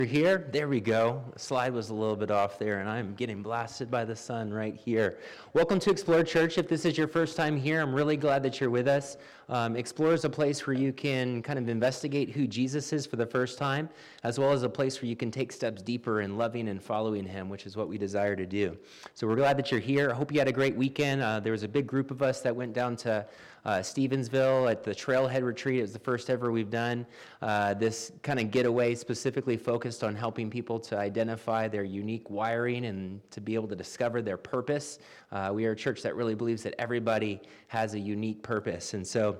Here, there we go. The slide was a little bit off there, and I'm getting blasted by the sun right here. Welcome to Explore Church. If this is your first time here, I'm really glad that you're with us. Explore is a place where you can kind of investigate who Jesus is for the first time, as well as a place where you can take steps deeper in loving and following him, which is what we desire to do. So we're glad that you're here. I hope you had a great weekend. There was a big group of us that went down to Stevensville at the Trailhead Retreat. It was the first ever we've done. This kind of getaway specifically focused on helping people to identify their unique wiring and to be able to discover their purpose. We are a church that really believes that everybody has a unique purpose. And so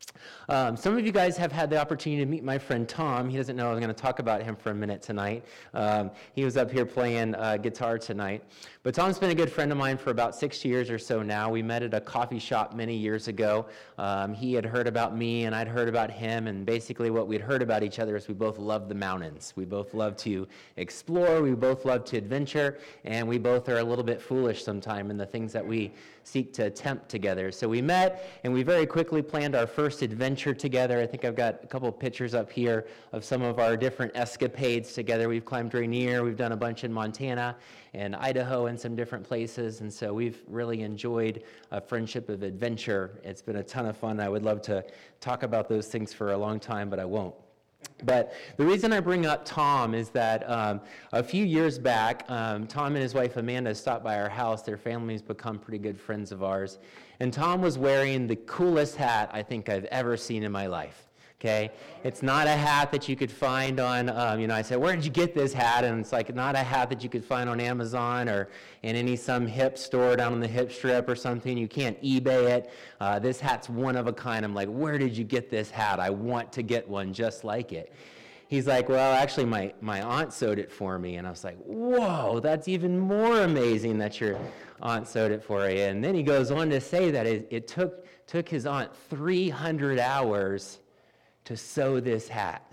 some of you guys have had the opportunity to meet my friend Tom. He doesn't know I was going to talk about him for a minute tonight. He was up here playing guitar tonight. But Tom's been a good friend of mine for about 6 years or so now. We met at a coffee shop many years ago. He had heard about me and I'd heard about him, and basically what we'd heard about each other is we both love the mountains. We both love to explore, we both love to adventure, and we both are a little bit foolish sometime in the things that we seek to attempt together. So we met and we very quickly planned our first adventure together. I think I've got a couple of pictures up here of some of our different escapades together. We've climbed Rainier, we've done a bunch in Montana and Idaho and some different places, and so we've really enjoyed a friendship of adventure. It's been a ton of fun. I would love to talk about those things for a long time, but I won't. But the reason I bring up Tom is that a few years back, Tom and his wife Amanda stopped by our house. Their family's become pretty good friends of ours. And Tom was wearing the coolest hat I think I've ever seen in my life. Okay, it's not a hat that you could find on, I said, where did you get this hat? And it's like not a hat that you could find on Amazon or in some hip store down on the hip strip or something. You can't eBay it. This hat's one of a kind. I'm like, where did you get this hat? I want to get one just like it. He's like, well, actually, my aunt sewed it for me. And I was like, whoa, that's even more amazing that your aunt sewed it for you. And then he goes on to say that it took his aunt 300 hours to sew this hat.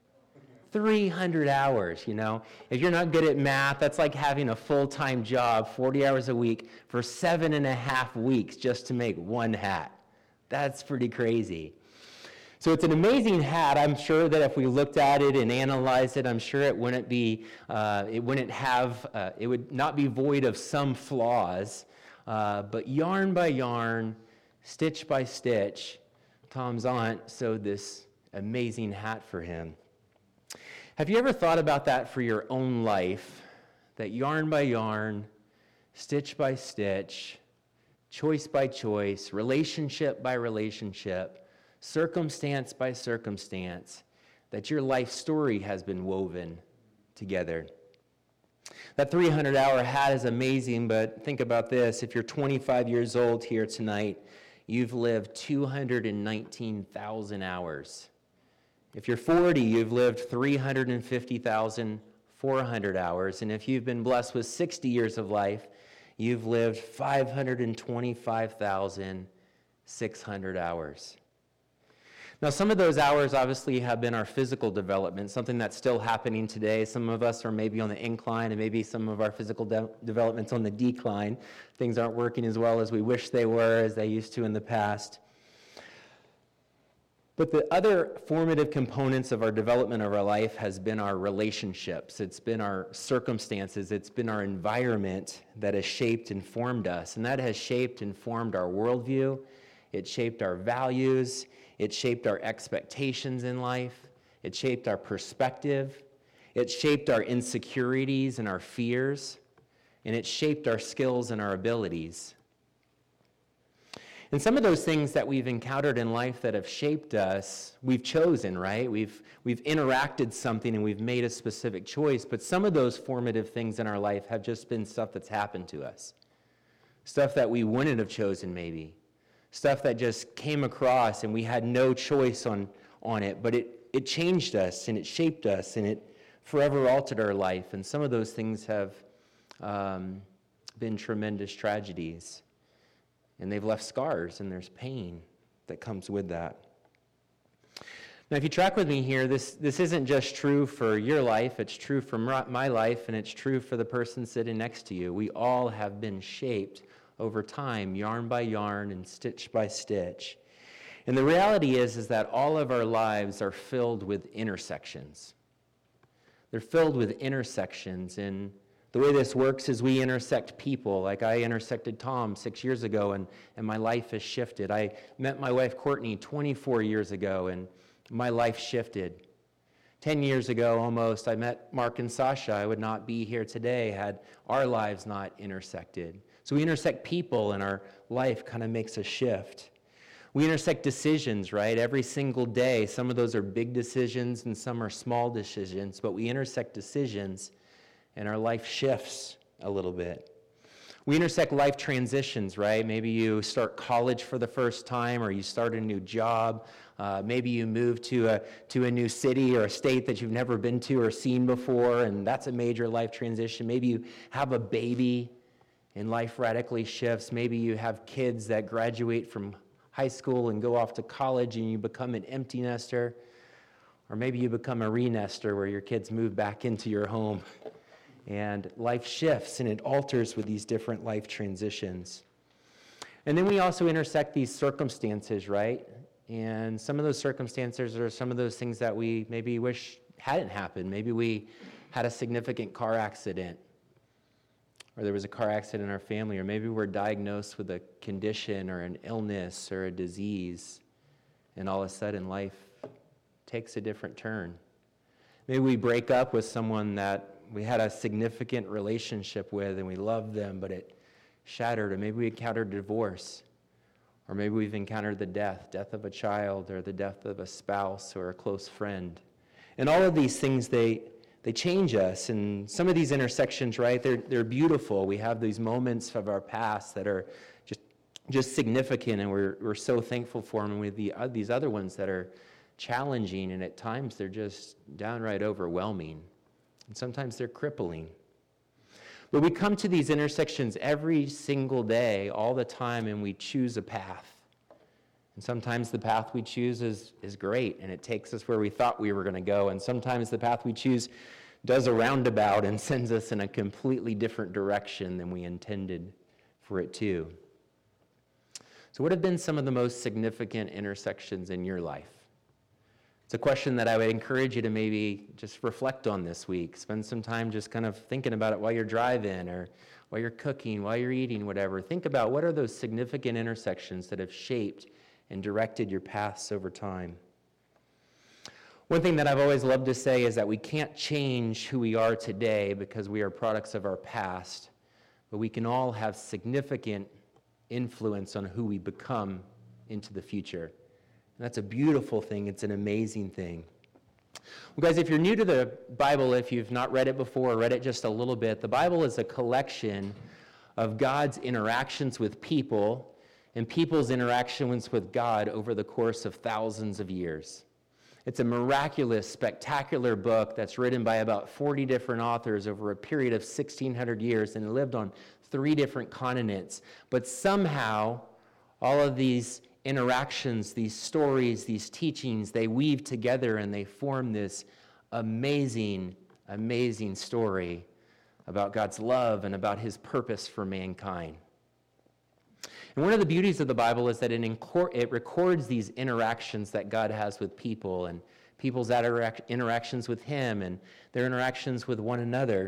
300 hours, If you're not good at math, that's like having a full-time job, 40 hours a week, for 7.5 weeks just to make one hat. That's pretty crazy. So it's an amazing hat. I'm sure that if we looked at it and analyzed it, I'm sure it would not be void of some flaws. But yarn by yarn, stitch by stitch, Tom's aunt sewed this amazing hat for him. Have you ever thought about that for your own life? That yarn by yarn, stitch by stitch, choice by choice, relationship by relationship, circumstance by circumstance, that your life story has been woven together. That 300-hour hat is amazing, but think about this. If you're 25 years old here tonight, you've lived 219,000 hours. If you're 40, you've lived 350,400 hours. And if you've been blessed with 60 years of life, you've lived 525,600 hours. Now, some of those hours obviously have been our physical development, something that's still happening today. Some of us are maybe on the incline, and maybe some of our physical development's on the decline. Things aren't working as well as we wish they were, as they used to in the past. But the other formative components of our development of our life has been our relationships. It's been our circumstances. It's been our environment that has shaped and formed us. And that has shaped and formed our worldview. It shaped our values. It shaped our expectations in life. It shaped our perspective. It shaped our insecurities and our fears. And it shaped our skills and our abilities. And some of those things that we've encountered in life that have shaped us, we've chosen, right? We've interacted something and we've made a specific choice, but some of those formative things in our life have just been stuff that's happened to us. Stuff that we wouldn't have chosen maybe. Stuff that just came across and we had no choice on it, but it changed us and it shaped us and it forever altered our life. And some of those things have been tremendous tragedies. And they've left scars, and there's pain that comes with that. Now, if you track with me here, this isn't just true for your life. It's true for my life, and it's true for the person sitting next to you. We all have been shaped over time, yarn by yarn and stitch by stitch. And the reality is that all of our lives are filled with intersections. they're filled with intersections. And the way this works is we intersect people. Like I intersected Tom 6 years ago, and my life has shifted. I met my wife Courtney 24 years ago, and my life shifted. 10 years ago almost, I met Mark and Sasha. I would not be here today had our lives not intersected. So we intersect people, and our life kind of makes a shift. We intersect decisions, right? Every single day. Some of those are big decisions and some are small decisions, but we intersect decisions and our life shifts a little bit. We intersect life transitions, right? Maybe you start college for the first time, or you start a new job. Maybe you move to a new city or a state that you've never been to or seen before, and that's a major life transition. Maybe you have a baby and life radically shifts. Maybe you have kids that graduate from high school and go off to college and you become an empty nester. Or maybe you become a re-nester where your kids move back into your home. And life shifts and it alters with these different life transitions. And then we also intersect these circumstances, right? And some of those circumstances are some of those things that we maybe wish hadn't happened. Maybe we had a significant car accident, or there was a car accident in our family, or maybe we're diagnosed with a condition or an illness or a disease, and all of a sudden life takes a different turn. Maybe we break up with someone that we had a significant relationship with and we loved them, but it shattered. Or maybe we encountered divorce, or maybe we've encountered the death of a child, or the death of a spouse or a close friend. And all of these things, they change us. And some of these intersections, right, they're beautiful. We have these moments of our past that are just significant, and we're so thankful for them. And with these other ones that are challenging, and at times they're just downright overwhelming. And sometimes they're crippling. But we come to these intersections every single day, all the time, and we choose a path. And sometimes the path we choose is great, and it takes us where we thought we were going to go. And sometimes the path we choose does a roundabout and sends us in a completely different direction than we intended for it to. So what have been some of the most significant intersections in your life? It's a question that I would encourage you to maybe just reflect on this week. Spend some time just kind of thinking about it while you're driving, or while you're cooking, while you're eating, whatever. Think about what are those significant intersections that have shaped and directed your paths over time. One thing that I've always loved to say is that we can't change who we are today because we are products of our past, but we can all have significant influence on who we become into the future. And that's a beautiful thing. It's an amazing thing. Well, guys, if you're new to the Bible, if you've not read it before or read it just a little bit, the Bible is a collection of God's interactions with people and people's interactions with God over the course of thousands of years. It's a miraculous, spectacular book that's written by about 40 different authors over a period of 1,600 years, and it lived on 3 different continents. But somehow, all of these interactions, these stories, these teachings, they weave together and they form this amazing, amazing story about God's love and about his purpose for mankind. And one of the beauties of the Bible is that it records these interactions that God has with people, and people's interactions with him and their interactions with one another.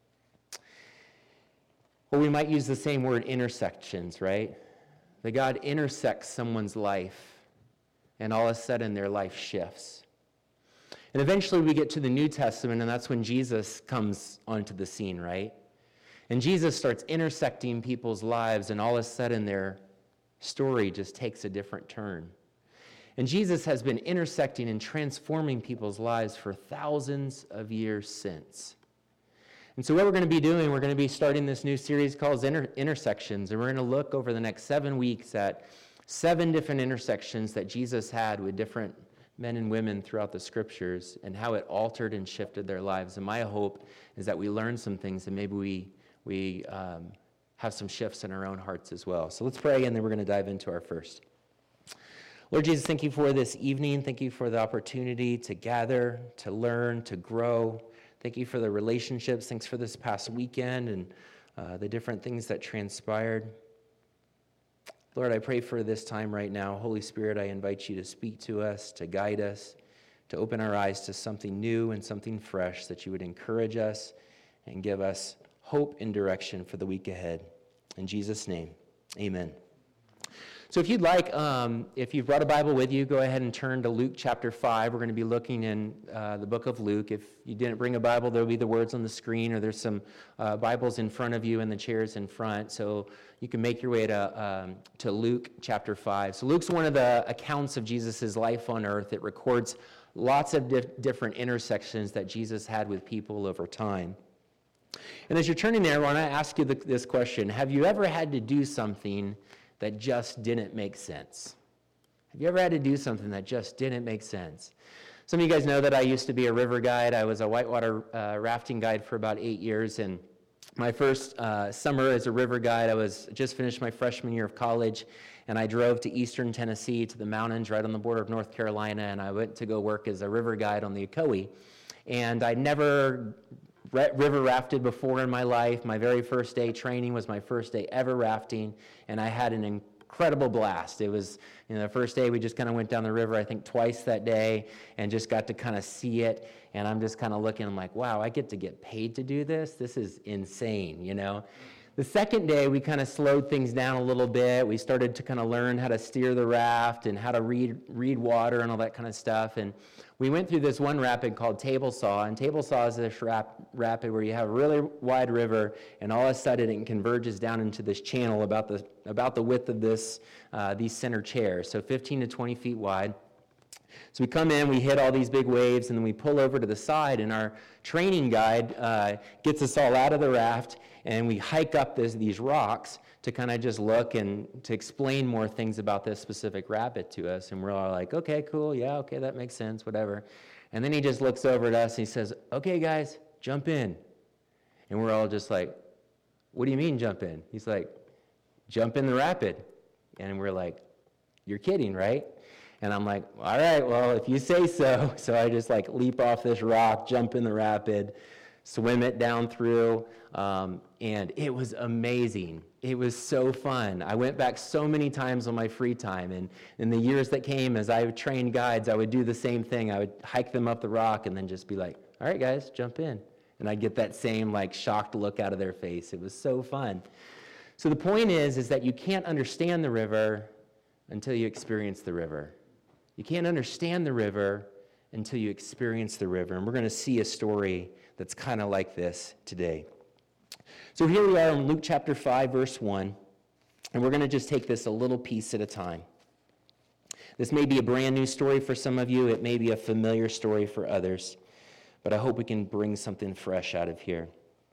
Or we might use the same word, intersections, right? That God intersects someone's life, and all of a sudden their life shifts. And eventually we get to the New Testament, and that's when Jesus comes onto the scene, right? And Jesus starts intersecting people's lives, and all of a sudden their story just takes a different turn. And Jesus has been intersecting and transforming people's lives for thousands of years since. And so what we're going to be doing, we're going to be starting this new series called Intersections, and we're going to look over the next 7 weeks at 7 different intersections that Jesus had with different men and women throughout the scriptures, and how it altered and shifted their lives. And my hope is that we learn some things, and maybe we have some shifts in our own hearts as well. So let's pray, and then we're going to dive into our first. Lord Jesus, thank you for this evening. Thank you for the opportunity to gather, to learn, to grow. Thank you for the relationships. Thanks for this past weekend and the different things that transpired. Lord, I pray for this time right now. Holy Spirit, I invite you to speak to us, to guide us, to open our eyes to something new and something fresh, that you would encourage us and give us hope and direction for the week ahead. In Jesus' name, amen. So if you'd like, if you've brought a Bible with you, go ahead and turn to Luke chapter 5. We're going to be looking in the book of Luke. If you didn't bring a Bible, there'll be the words on the screen, or there's some Bibles in front of you in the chairs in front. So you can make your way to Luke chapter 5. So Luke's one of the accounts of Jesus' life on earth. It records lots of different intersections that Jesus had with people over time. And as you're turning there, I want to ask you this question. Have you ever had to do something that just didn't make sense? Have you ever had to do something that just didn't make sense? Some of you guys know that I used to be a river guide. I was a whitewater rafting guide for about 8 years, and my first summer as a river guide, I was just finished my freshman year of college, and I drove to eastern Tennessee to the mountains right on the border of North Carolina, and I went to go work as a river guide on the Ocoee. And I'd never river rafted before in my life. My very first day training was my first day ever rafting, and I had an incredible blast. It was, the first day we just kind of went down the river, I think twice that day, and just got to kind of see it. And I'm just kind of looking, I'm like, wow, I get paid to do this? This is insane, The second day, we kind of slowed things down a little bit. We started to kind of learn how to steer the raft and how to read water and all that kind of stuff. And we went through this one rapid called Table Saw, and Table Saw is this rapid where you have a really wide river, and all of a sudden it converges down into this channel about the width of these center chairs, so 15 to 20 feet wide. So we come in, we hit all these big waves, and then we pull over to the side, and our training guide gets us all out of the raft, and we hike up these rocks to kind of just look and to explain more things about this specific rapid to us. And we're all like, okay, cool, yeah, okay, that makes sense, whatever. And then he just looks over at us and he says, okay, guys, jump in. And we're all just like, what do you mean jump in? He's like, jump in the rapid. And we're like, you're kidding, right? And I'm like, all right, well, if you say so. So I just leap off this rock, jump in the rapid, swim it down through, and it was amazing. It was so fun. I went back so many times on my free time, and in the years that came, as I trained guides, I would do the same thing. I would hike them up the rock and then just be like, all right, guys, jump in. And I'd get that same shocked look out of their face. It was so fun. So the point is that you can't understand the river until you experience the river. You can't understand the river until you experience the river. And we're going to see a story that's kind of like this today. So here we are in Luke chapter 5, verse 1, and we're going to just take this a little piece at a time. This may be a brand new story for some of you. It may be a familiar story for others, but I hope we can bring something fresh out of here.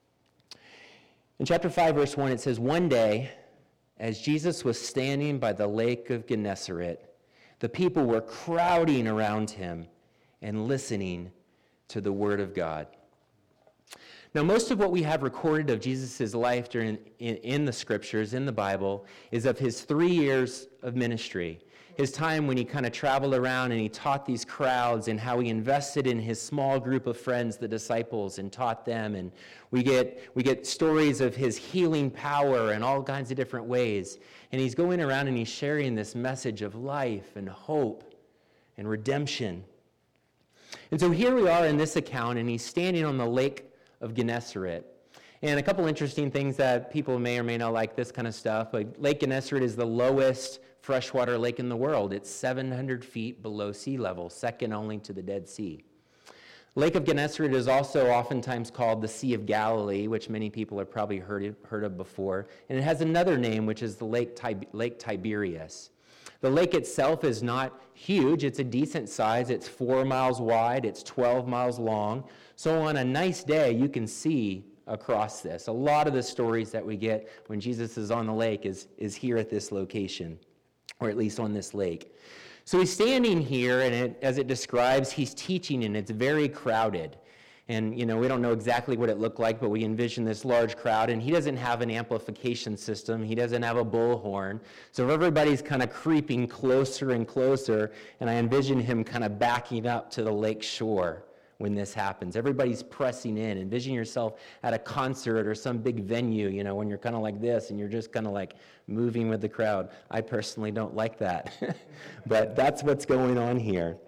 In chapter 5, verse 1, it says, one day, as Jesus was standing by the lake of Gennesaret, the people were crowding around him and listening to the word of God. Now, most of what we have recorded of Jesus' life in the scriptures, in the Bible, is of his 3 years of ministry. His time when he kind of traveled around and he taught these crowds, and how he invested in his small group of friends, the disciples, and taught them. And we get stories of his healing power in all kinds of different ways. And he's going around and he's sharing this message of life and hope and redemption. And so here we are in this account, and he's standing on the lake of Gennesaret. And a couple interesting things that people may or may not like this kind of stuff, but Lake Gennesaret is the lowest freshwater lake in the world. It's 700 feet below sea level, second only to the Dead Sea. Lake of Gennesaret is also oftentimes called the Sea of Galilee, which many people have probably heard of before. And it has another name, which is the Lake Tiberias. The lake itself is not huge. It's a decent size. It's 4 miles wide. It's 12 miles long. So on a nice day, you can see across this. A lot of the stories that we get when Jesus is on the lake is here at this location, or at least on this lake. So he's standing here, and as it describes, he's teaching, and it's very crowded. And, we don't know exactly what it looked like, but we envision this large crowd, and he doesn't have an amplification system. He doesn't have a bullhorn. So everybody's kind of creeping closer and closer, and I envision him kind of backing up to the lake shore when this happens. Everybody's pressing in. Envision yourself at a concert or some big venue, when you're kind of like this, and you're just kind of moving with the crowd. I personally don't like that, but that's what's going on here.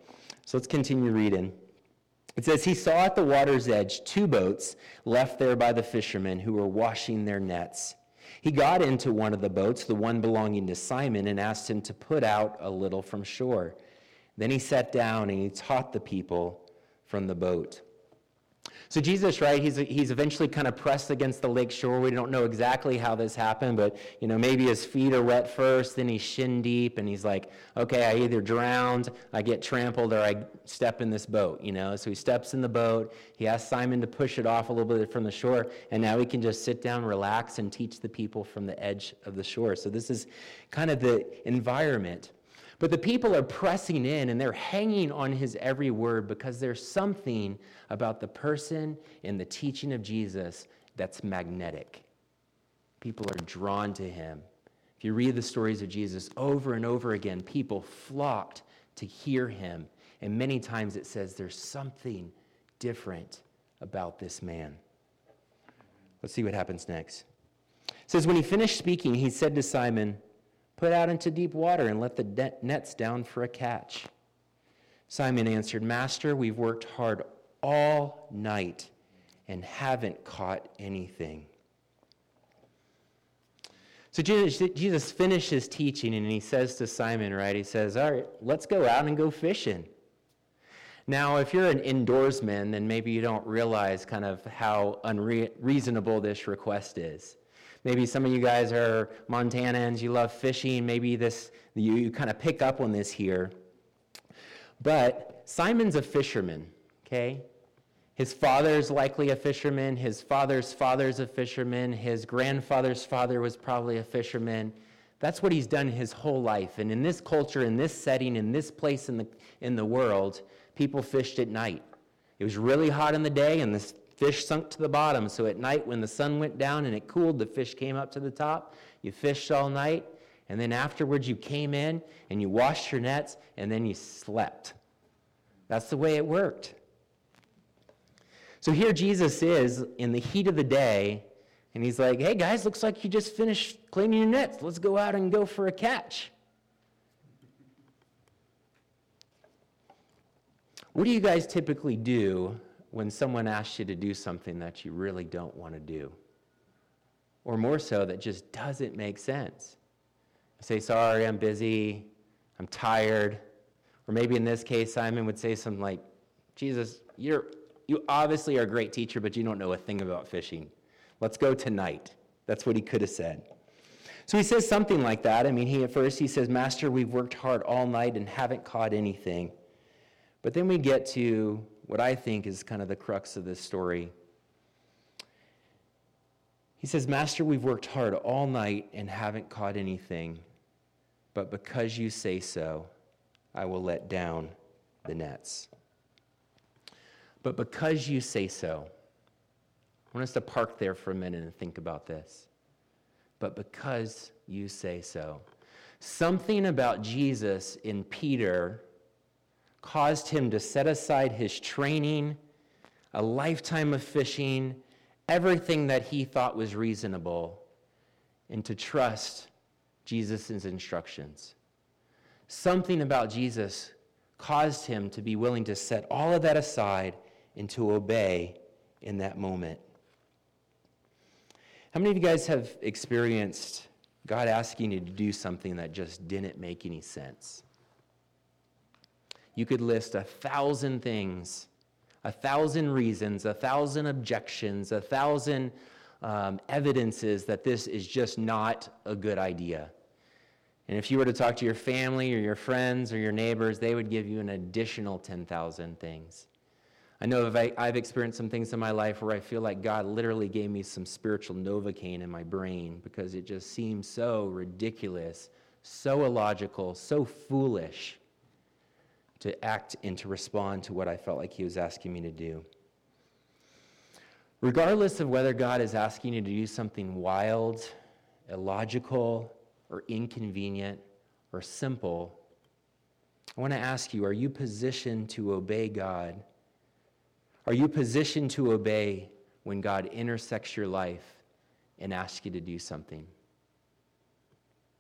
So let's continue reading. It says, he saw at the water's edge 2 boats left there by the fishermen who were washing their nets. He got into one of the boats, the one belonging to Simon, and asked him to put out a little from shore. Then he sat down and he taught the people from the boat. So Jesus, right, he's eventually kind of pressed against the lake shore. We don't know exactly how this happened, but, maybe his feet are wet first, then he's shin deep, and he's like, okay, I either drowned, I get trampled, or I step in this boat, So he steps in the boat. He asks Simon to push it off a little bit from the shore, and now he can just sit down, relax, and teach the people from the edge of the shore. So this is kind of the environment. But the people are pressing in, and they're hanging on his every word because there's something about the person and the teaching of Jesus that's magnetic. People are drawn to him. If you read the stories of Jesus over and over again, people flocked to hear him. And many times it says there's something different about this man. Let's see what happens next. It says, when he finished speaking, he said to Simon, put out into deep water and let the nets down for a catch. Simon answered, Master, we've worked hard all night and haven't caught anything. So Jesus finishes teaching and he says to Simon, right, he says, all right, let's go out and go fishing. Now, if you're an indoorsman, then maybe you don't realize kind of how unreasonable this request is. Maybe some of you guys are Montanans, you love fishing, maybe you kind of pick up on this here. But Simon's a fisherman, okay? His father's likely a fisherman, his father's father's a fisherman, his grandfather's father was probably a fisherman. That's what he's done his whole life. And in this culture, in this setting, in this place in the world, people fished at night. It was really hot in the day, and the fish sunk to the bottom. So at night, when the sun went down and it cooled, the fish came up to the top. You fished all night, and then afterwards you came in and you washed your nets, and then you slept. That's the way it worked. So here Jesus is in the heat of the day, and he's like, hey guys, looks like you just finished cleaning your nets. Let's go out and go for a catch. What do you guys typically do when someone asks you to do something that you really don't want to do? Or more so, that just doesn't make sense. You say, sorry, I'm busy, I'm tired. Or maybe in this case, Simon would say something like, Jesus, you obviously are a great teacher, but you don't know a thing about fishing. Let's go tonight. That's what he could have said. So he says something like that. I mean, at first he says, Master, we've worked hard all night and haven't caught anything. But then we get to what I think is kind of the crux of this story. He says, Master, we've worked hard all night and haven't caught anything, but because you say so, I will let down the nets. But because you say so, I want us to park there for a minute and think about this. But because you say so. Something about Jesus in Peter caused him to set aside his training, a lifetime of fishing, everything that he thought was reasonable, and to trust Jesus' instructions. Something about Jesus caused him to be willing to set all of that aside and to obey in that moment. How many of you guys have experienced God asking you to do something that just didn't make any sense? You could list 1,000 things, 1,000 reasons, 1,000 objections, 1,000 evidences that this is just not a good idea. And if you were to talk to your family or your friends or your neighbors, they would give you an additional 10,000 things. I know I've experienced some things in my life where I feel like God literally gave me some spiritual Novocaine in my brain because it just seemed so ridiculous, so illogical, so foolish to act and to respond to what I felt like he was asking me to do. Regardless of whether God is asking you to do something wild, illogical, or inconvenient, or simple, I want to ask you, are you positioned to obey God? Are you positioned to obey when God intersects your life and asks you to do something?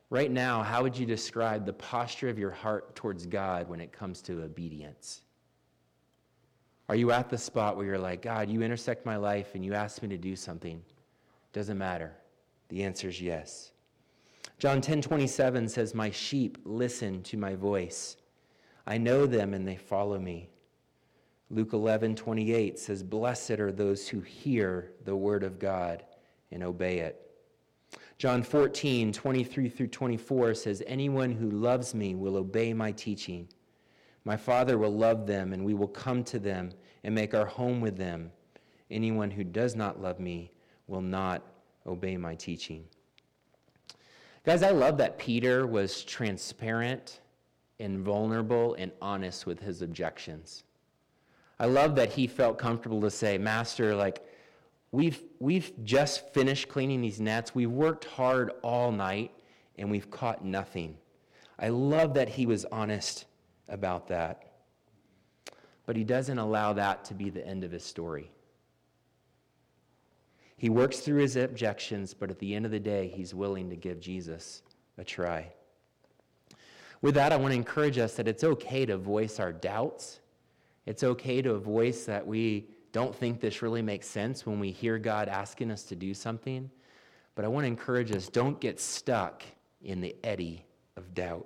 Right now, how would you describe the posture of your heart towards God when it comes to obedience? Are you at the spot where you're like, God, you intersect my life and you ask me to do something? Doesn't matter. The answer is yes. John 10:27 says, my sheep listen to my voice. I know them and they follow me. Luke 11:28 says, blessed are those who hear the word of God and obey it. John 14:23 through 24 says, anyone who loves me will obey my teaching. My Father will love them, and we will come to them and make our home with them. Anyone who does not love me will not obey my teaching. Guys, I love that Peter was transparent and vulnerable and honest with his objections. I love that he felt comfortable to say, Master, like, we've just finished cleaning these nets. We've worked hard all night, and we've caught nothing. I love that he was honest about that. But he doesn't allow that to be the end of his story. He works through his objections, but at the end of the day, he's willing to give Jesus a try. With that, I want to encourage us that it's okay to voice our doubts. It's okay to voice that we don't think this really makes sense when we hear God asking us to do something. But I want to encourage us, don't get stuck in the eddy of doubt.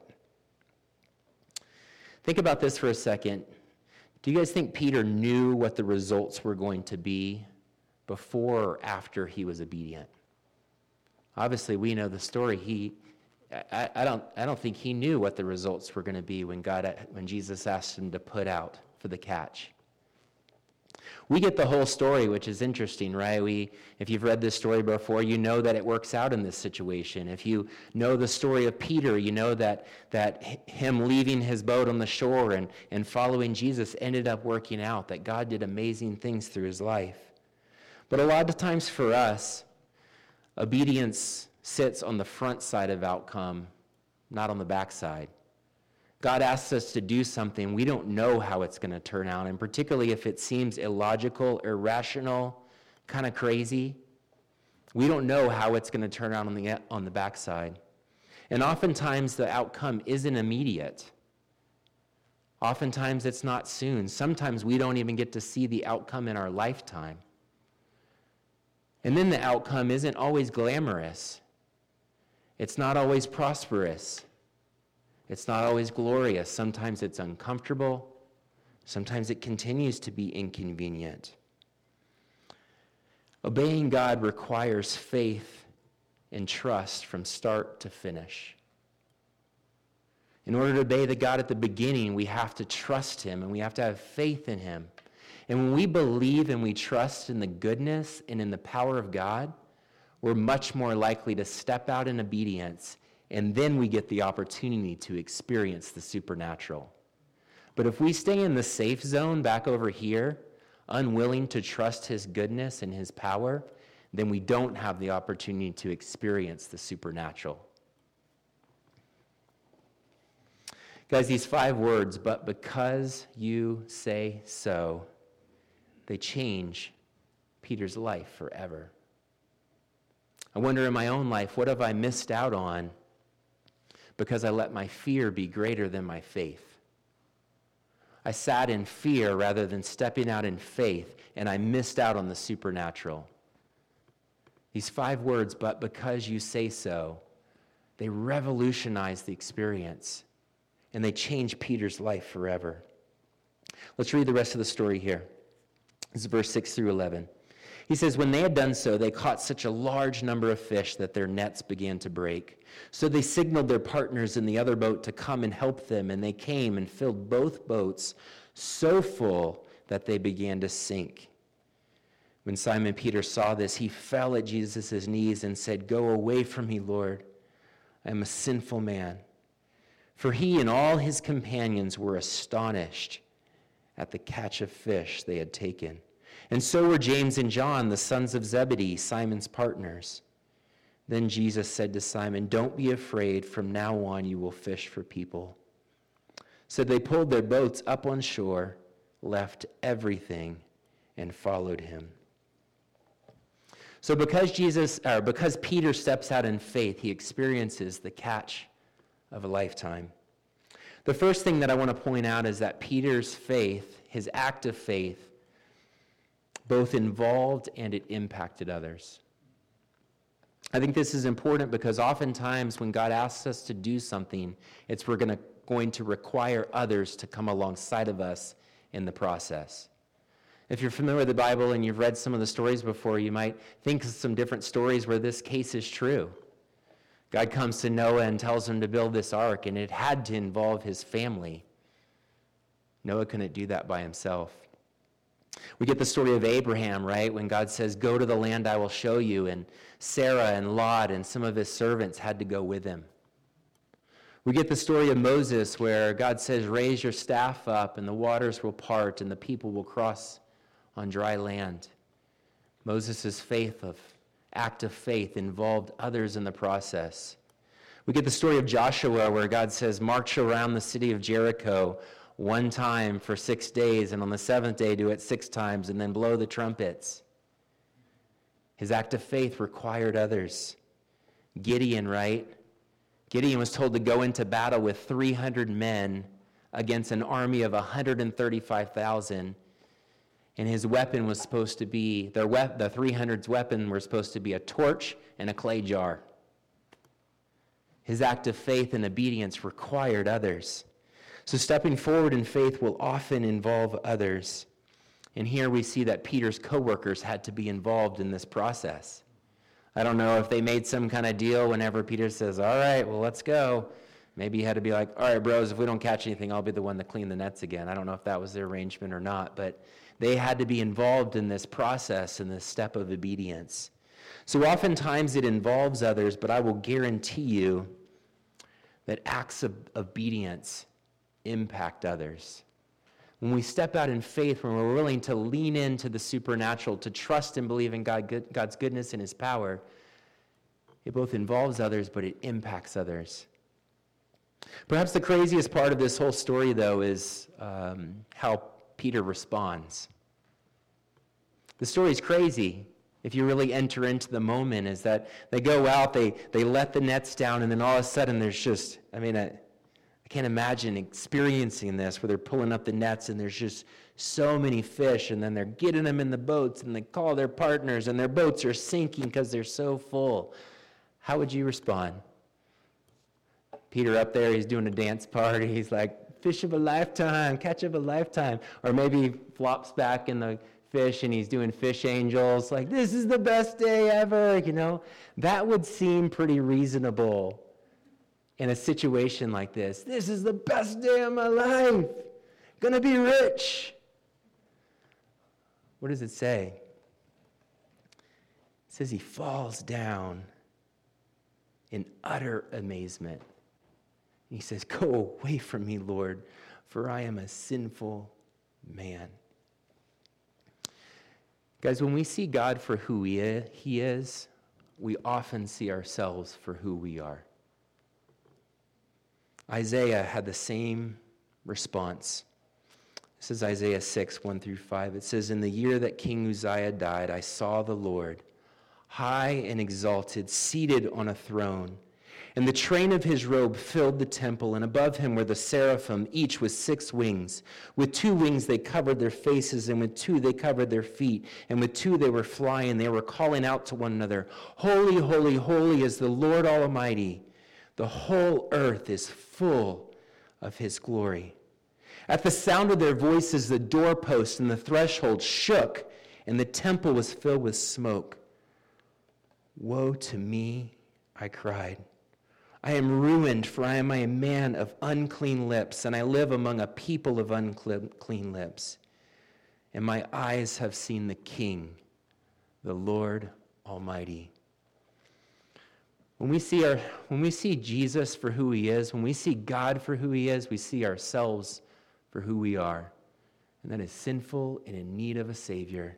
Think about this for a second. Do you guys think Peter knew what the results were going to be before or after he was obedient? Obviously, we know the story. I don't think he knew what the results were going to be when Jesus asked him to put out for the catch. We get the whole story, which is interesting, right? If you've read this story before, you know that it works out in this situation. If you know the story of Peter, you know that him leaving his boat on the shore and following Jesus ended up working out, that God did amazing things through his life. But a lot of times for us, obedience sits on the front side of outcome, not on the back side. God asks us to do something, we don't know how it's going to turn out, and particularly if it seems illogical, irrational, kind of crazy, we don't know how it's going to turn out on the backside. And oftentimes the outcome isn't immediate. Oftentimes it's not soon. Sometimes we don't even get to see the outcome in our lifetime. And then the outcome isn't always glamorous. It's not always prosperous. It's not always glorious. Sometimes it's uncomfortable. Sometimes it continues to be inconvenient. Obeying God requires faith and trust from start to finish. In order to obey the God at the beginning, we have to trust him and we have to have faith in him. And when we believe and we trust in the goodness and in the power of God, we're much more likely to step out in obedience, and then we get the opportunity to experience the supernatural. But if we stay in the safe zone back over here, unwilling to trust his goodness and his power, then we don't have the opportunity to experience the supernatural. Guys, these 5 words, but because you say so, they change Peter's life forever. I wonder in my own life, what have I missed out on because I let my fear be greater than my faith? I sat in fear rather than stepping out in faith, and I missed out on the supernatural. These 5 words, but because you say so, they revolutionize the experience, and they change Peter's life forever. Let's read the rest of the story here. This is verse 6 through 11. He says, when they had done so, they caught such a large number of fish that their nets began to break. So they signaled their partners in the other boat to come and help them, and they came and filled both boats so full that they began to sink. When Simon Peter saw this, he fell at Jesus' knees and said, "Go away from me, Lord. I am a sinful man." For he and all his companions were astonished at the catch of fish they had taken. And so were James and John, the sons of Zebedee, Simon's partners. Then Jesus said to Simon, "Don't be afraid. From now on you will fish for people." So they pulled their boats up on shore, left everything, and followed him. So because Peter steps out in faith, he experiences the catch of a lifetime. The first thing that I want to point out is that Peter's faith, his act of faith, both involved and it impacted others. I think this is important because oftentimes when God asks us to do something, it's going to require others to come alongside of us in the process. If you're familiar with the Bible and you've read some of the stories before, you might think of some different stories where this case is true. God comes to Noah and tells him to build this ark, and it had to involve his family. Noah couldn't do that by himself. We get the story of Abraham, right? When God says, go to the land I will show you, and Sarah and Lot and some of his servants had to go with him. We get the story of Moses where God says, raise your staff up and the waters will part and the people will cross on dry land. Moses' act of faith involved others in the process. We get the story of Joshua where God says, march around the city of Jericho one time for 6 days, and on the seventh day do it 6 times, and then blow the trumpets. His act of faith required others. Gideon, right? Gideon was told to go into battle with 300 men against an army of 135,000. And his weapon was supposed to be, the 300's weapon were supposed to be a torch and a clay jar. His act of faith and obedience required others. So stepping forward in faith will often involve others. And here we see that Peter's co-workers had to be involved in this process. I don't know if they made some kind of deal whenever Peter says, all right, well, let's go. Maybe he had to be like, all right, bros, if we don't catch anything, I'll be the one to clean the nets again. I don't know if that was their arrangement or not, but they had to be involved in this process, in this step of obedience. So oftentimes it involves others, but I will guarantee you that acts of obedience impact others. When we step out in faith, when we're willing to lean into the supernatural, to trust and believe in God's goodness and his power, it both involves others, but it impacts others. Perhaps the craziest part of this whole story, though, is how Peter responds. The story's crazy. If you really enter into the moment, is that they go out, they let the nets down, and then all of a sudden there's just, I can't imagine experiencing this where they're pulling up the nets and there's just so many fish, and then they're getting them in the boats and they call their partners and their boats are sinking because they're so full. How would you respond? Peter up there, he's doing a dance party. He's like, fish of a lifetime, catch of a lifetime. Or maybe he flops back in the fish and he's doing fish angels, like, this is the best day ever, That would seem pretty reasonable in a situation like this. This is the best day of my life. Gonna be rich. What does it say? It says he falls down in utter amazement. He says, go away from me, Lord, for I am a sinful man. Guys, when we see God for who he is, we often see ourselves for who we are. Isaiah had the same response. This is Isaiah 6, 1 through 5. It says, in the year that King Uzziah died, I saw the Lord, high and exalted, seated on a throne. And the train of his robe filled the temple, and above him were the seraphim, each with 6 wings. With 2 wings they covered their faces, and with 2 they covered their feet. And with 2 they were flying. They were calling out to one another, holy, holy, holy is the Lord Almighty. The whole earth is full of his glory. At the sound of their voices, the doorposts and the threshold shook, and the temple was filled with smoke. Woe to me, I cried. I am ruined, for I am a man of unclean lips, and I live among a people of unclean lips. And my eyes have seen the King, the Lord Almighty. When we see Jesus for who he is, when we see God for who he is, we see ourselves for who we are. And that is sinful and in need of a Savior.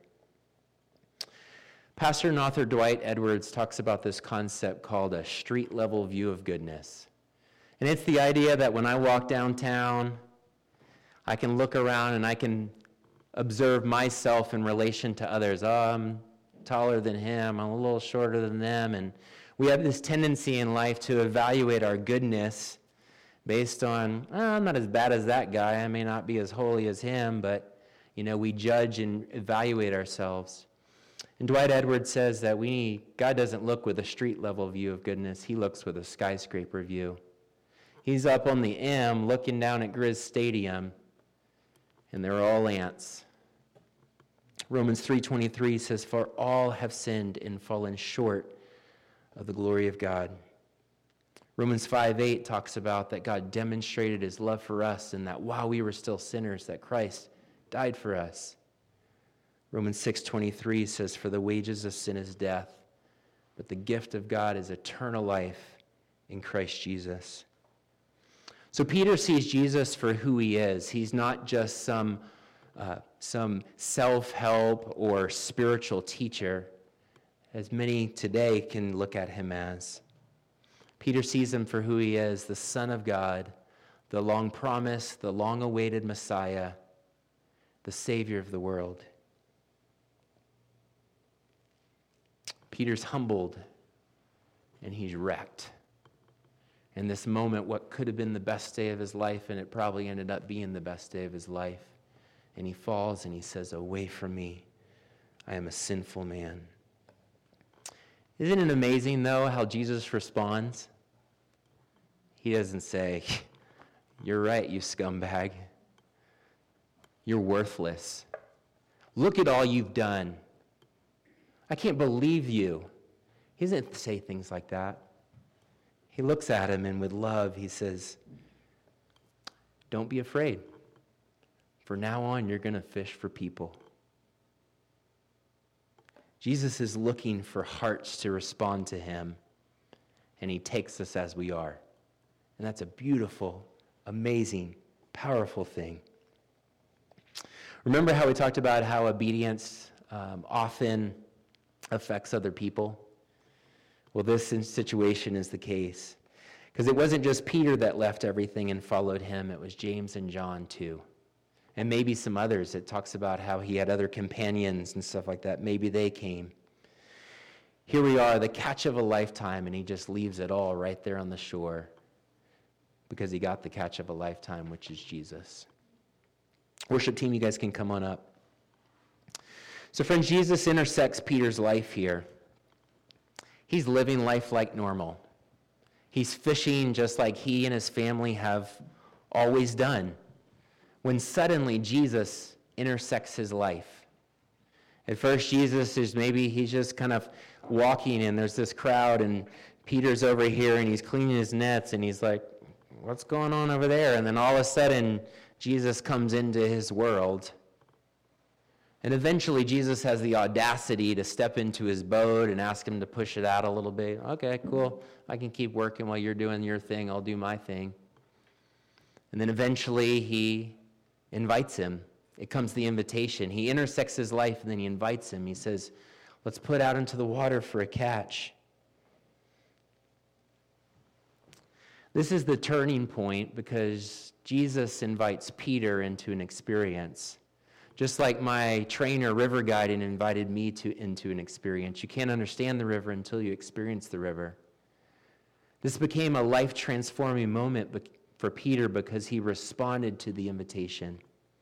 Pastor and author Dwight Edwards talks about this concept called a street-level view of goodness. And it's the idea that when I walk downtown, I can look around and I can observe myself in relation to others. I'm taller than him, I'm a little shorter than them, and we have this tendency in life to evaluate our goodness based on, I'm not as bad as that guy, I may not be as holy as him, but, we judge and evaluate ourselves. And Dwight Edwards says that God doesn't look with a street level view of goodness, he looks with a skyscraper view. He's up on the M looking down at Grizz Stadium, and they're all ants. Romans 3:23 says, "For all have sinned and fallen short of the glory of God." Romans 5:8 talks about that God demonstrated his love for us and that while we were still sinners, that Christ died for us. Romans 6:23 says, "For the wages of sin is death, but the gift of God is eternal life in Christ Jesus." So Peter sees Jesus for who he is. He's not just some self-help or spiritual teacher, as many today can look at him as. Peter sees him for who he is, the Son of God, the long-promised, the long-awaited Messiah, the Savior of the world. Peter's humbled, and he's wrecked. In this moment, what could have been the best day of his life, and it probably ended up being the best day of his life. And he falls and he says, "Away from me, I am a sinful man." Isn't it amazing, though, how Jesus responds? He doesn't say, "You're right, you scumbag. You're worthless. Look at all you've done. I can't believe you." He doesn't say things like that. He looks at him, and with love, he says, "Don't be afraid. From now on, you're going to fish for people." Jesus is looking for hearts to respond to him, and he takes us as we are. And that's a beautiful, amazing, powerful thing. Remember how we talked about how obedience often affects other people? Well, this situation is the case. Because it wasn't just Peter that left everything and followed him. It was James and John too. And maybe some others. It talks about how he had other companions and stuff like that. Maybe they came. Here we are, the catch of a lifetime, and he just leaves it all right there on the shore because he got the catch of a lifetime, which is Jesus. Worship team, you guys can come on up. So friends, Jesus intersects Peter's life here. He's living life like normal. He's fishing just like he and his family have always done. When suddenly Jesus intersects his life. At first, Jesus he's just kind of walking, and there's this crowd, and Peter's over here, and he's cleaning his nets, and he's like, "What's going on over there?" And then all of a sudden, Jesus comes into his world. And eventually, Jesus has the audacity to step into his boat and ask him to push it out a little bit. "Okay, cool. I can keep working while you're doing your thing. I'll do my thing." And then eventually, he invites him. It comes the invitation. He intersects his life, and then he invites him. He says, "Let's put out into the water for a catch." This is the turning point because Jesus invites Peter into an experience. Just like my trainer, river guide, invited me into an experience. You can't understand the river until you experience the river. This became a life-transforming moment for Peter because he responded to the invitation.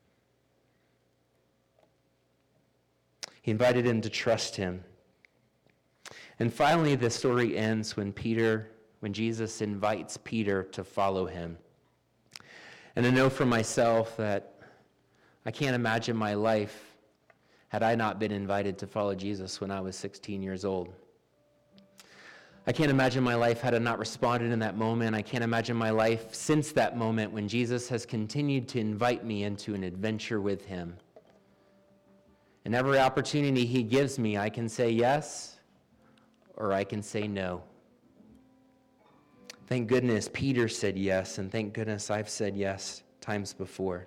He invited him to trust him. And finally, the story ends when Jesus invites Peter to follow him. And I know for myself that I can't imagine my life had I not been invited to follow Jesus when I was 16 years old. I can't imagine my life had I not responded in that moment. I can't imagine my life since that moment when Jesus has continued to invite me into an adventure with him. And every opportunity he gives me, I can say yes or I can say no. Thank goodness Peter said yes, and thank goodness I've said yes times before.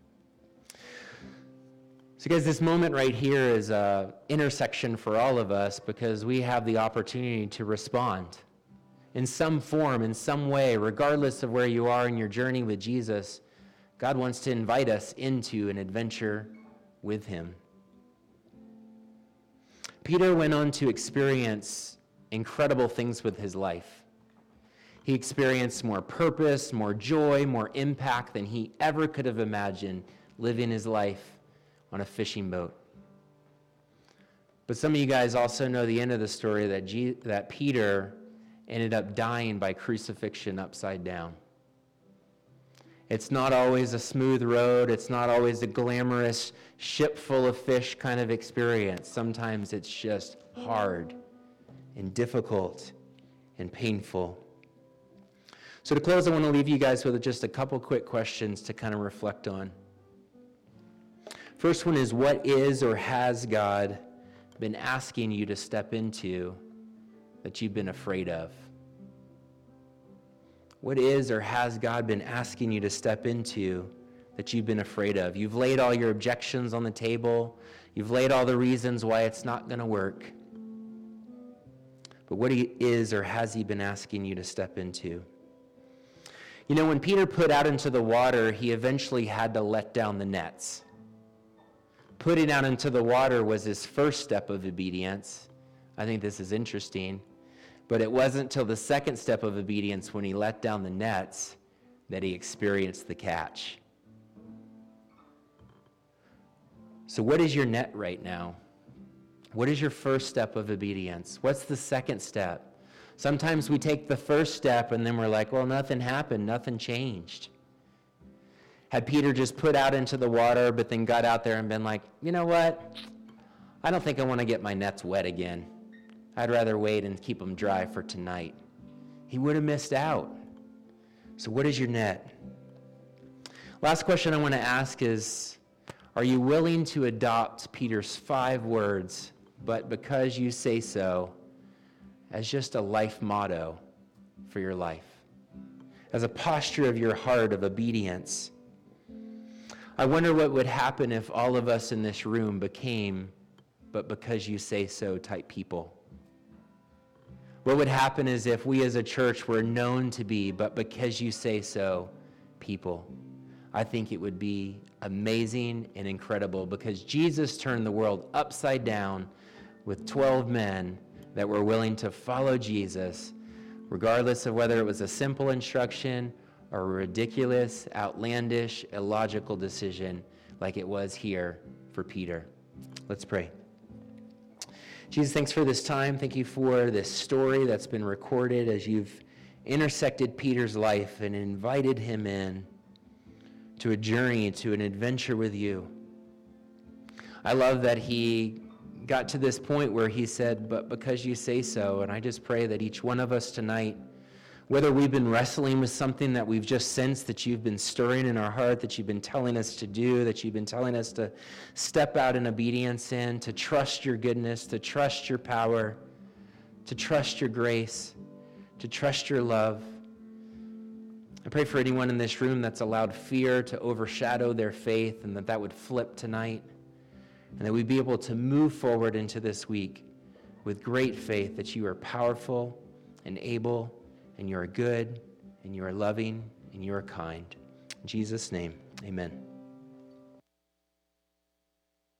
So guys, this moment right here is an intersection for all of us because we have the opportunity to respond in some form, in some way, regardless of where you are in your journey with Jesus. God wants to invite us into an adventure with him. Peter went on to experience incredible things with his life. He experienced more purpose, more joy, more impact than he ever could have imagined living his life on a fishing boat. But some of you guys also know the end of the story, that Peter ended up dying by crucifixion upside down. It's not always a smooth road. It's not always a glamorous ship full of fish kind of experience. Sometimes it's just hard and difficult and painful. So to close, I want to leave you guys with just a couple quick questions to kind of reflect on. First one is, what is or has God been asking you to step into that you've been afraid of? What is or has God been asking you to step into that you've been afraid of? You've laid all your objections on the table. You've laid all the reasons why it's not going to work. But what is or has he been asking you to step into? You know, when Peter put out into the water, he eventually had to let down the nets. Putting out into the water was his first step of obedience. I think this is interesting. But it wasn't till the second step of obedience, when he let down the nets, that he experienced the catch. So what is your net right now? What is your first step of obedience? What's the second step? Sometimes we take the first step and then we're like, well, nothing happened, nothing changed. Had Peter just put out into the water, but then got out there and been like, you know what? I don't think I want to get my nets wet again. I'd rather wait and keep them dry for tonight. He would have missed out. So what is your net? Last question I want to ask is, are you willing to adopt Peter's 5 words, but because you say so, as just a life motto for your life, as a posture of your heart of obedience? I wonder what would happen if all of us in this room became, but because you say so type people. What would happen is if we as a church were known to be, but because you say so, people. I think it would be amazing and incredible, because Jesus turned the world upside down with 12 men that were willing to follow Jesus, regardless of whether it was a simple instruction or a ridiculous, outlandish, illogical decision like it was here for Peter. Let's pray. Jesus, thanks for this time. Thank you for this story that's been recorded as you've intersected Peter's life and invited him in to a journey, to an adventure with you. I love that he got to this point where he said, but because you say so. And I just pray that each one of us tonight, whether we've been wrestling with something that we've just sensed that you've been stirring in our heart, that you've been telling us to do, that you've been telling us to step out in obedience in, to trust your goodness, to trust your power, to trust your grace, to trust your love. I pray for anyone in this room that's allowed fear to overshadow their faith, and that would flip tonight, and that we'd be able to move forward into this week with great faith that you are powerful and able, and you are good, and you are loving, and you are kind. In Jesus' name, amen.